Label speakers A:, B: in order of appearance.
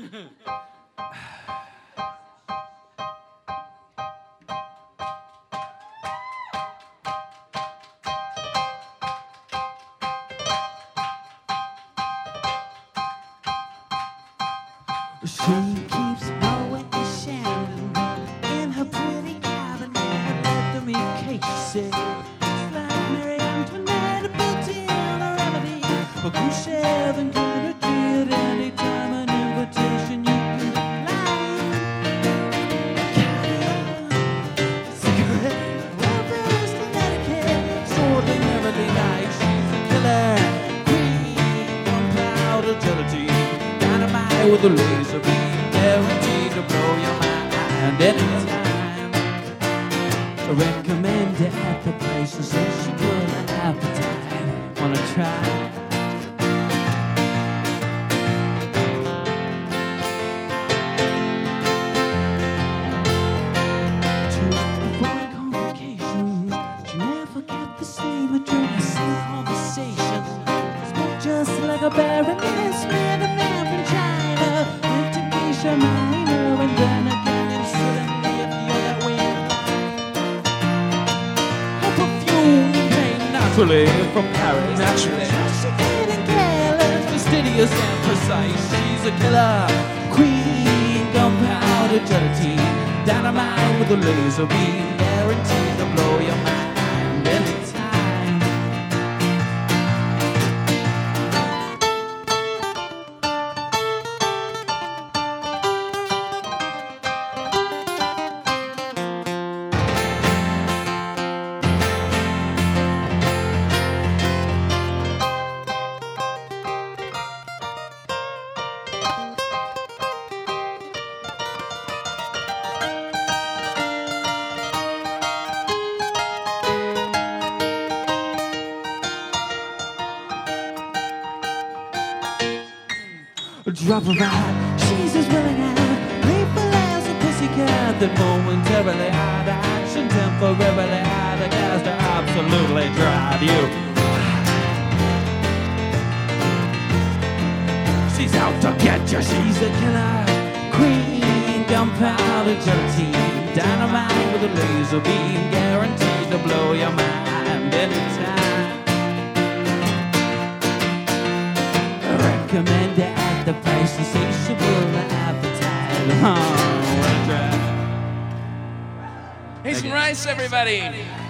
A: She keeps always shining in her pretty cabinet. Left of me Casey, just like Mary Antoinette, built in a remedy for Khrushchev and Connecticut. Anytime an invitation you can line. Cigarette, well-versed in etiquette, extraordinarily nice. She's a killer queen, gunpowder gelatine. With a laser beam, guaranteed to blow your mind anytime. Recommend it at the place, insatiable appetite. Wanna try? To avoid complications, she never kept the same address in conversation. Spoke just like a baroness, man, a man from China. Minor, and then again, and suddenly if you're that way, her perfume came naturally from Paris. Naturally, sophisticated, careless, fastidious, and precise. She's a killer queen, gunpowder gelatine, dynamite with a laser beam, guaranteed to blow your mind anytime. Drop her out, she's as willing as playful as a pussycat that momentarily out of action, temporarily out of gas to absolutely drive you. She's out to get you, she's a killer queen, gunpowder gelatine, dynamite with a laser beam, guaranteed to blow your mind anytime. Recommend it at the price, insatiable appetite.
B: Hey, some rice, everybody.